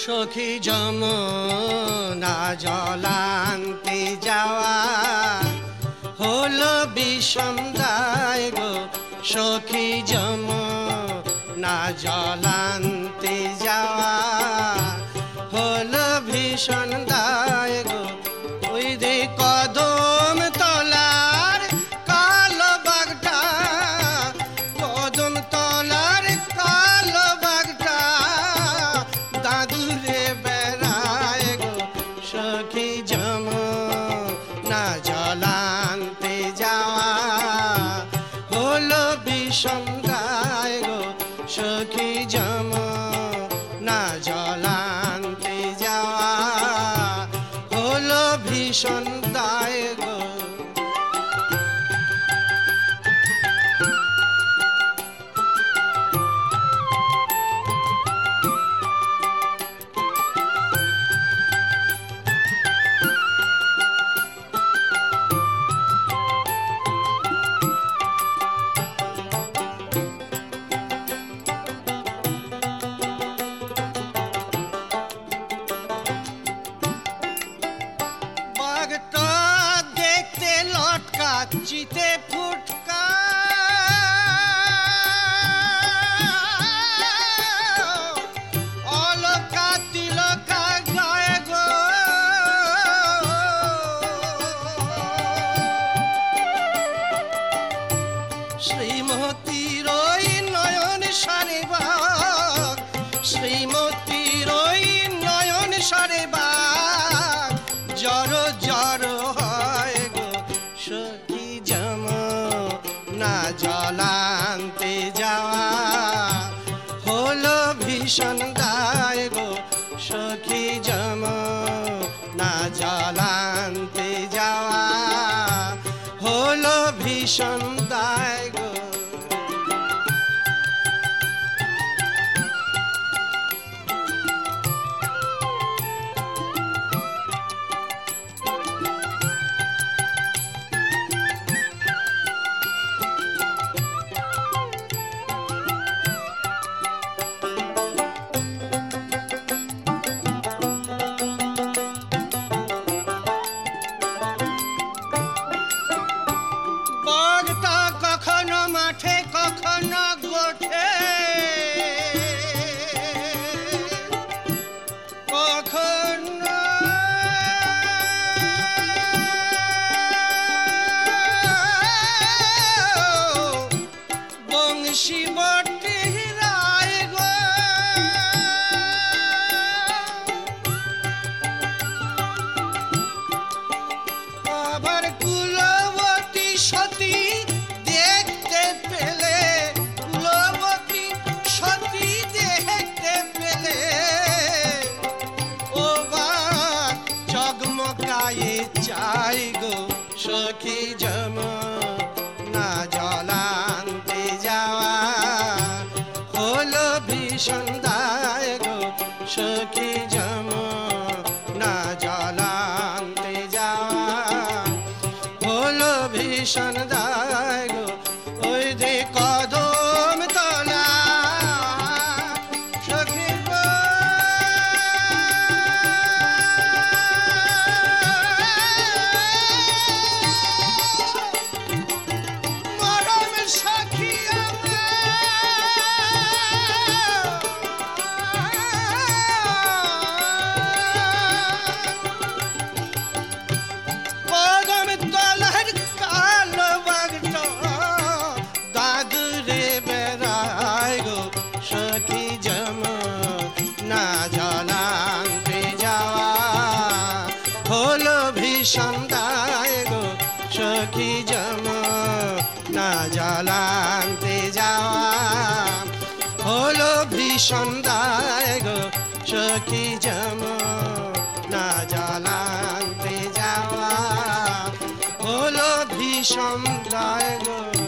সখী যমুনা জলান্তে যাওয়া হলো বিষম দায় গো। সখী যমুনা জলান্তে যাওয়া হলো ভীষণ দায় গো। ওই যে কদম তলার কালো বাঘটা, কদম তলার কালো বাঘটা দাদুরে বেড়ায় গো। সখী যমুনা জলান্তে যাওয়া হলো বিষম দায় গো। সখী যমুনা জলান্তে যাওয়া হলো ভীষণ দায় গো। বাঘটা দেখতে লটকা চিতে ফুটকা, অলকা তিলকা গায়ে গো। শ্রীমতীর ওই নয়ন সারে বাঘ, শ্রীমতীর ওই নয়ন সারে বাঘ জড় জড় হয় গো। সখী যমুনা জলান্তে যাওয়া হলো ভীষণ দায় গো। সখী যমুনা জলান্তে যাওয়া হলো ভীষণ দায় গো। বাঘটা কখনো মাঠে কখনো গোঠে, কখনো বংশী বটি রায় গো। আবার কুলবতী সতী দেখতে পেলে, কুলবতী সতী দেখতে পেলে ও বাঘ চকমকায়ে চাই গো। সখী যমুনা জলান্তে যাওয়া হলো ভীষণ দায় গো। সখী যমুনা জলান্তে যাওয়া হলো ভীষণ দায় গো। ওই যে কদম তলা সখী গো, মরম সখী কদম তলার কালো বাঘটা দাদুরে বেড়ায় গো। সখী যমুনা জলান্তে যাওয়া হলো ভীষণ দায় গো। সখী যমুনা জলান্তে যাওয়া হলো ভীষণ দায় গো। সখী যমুনা জলান্তে যাওয়া হলো ভীষণ দায় গো।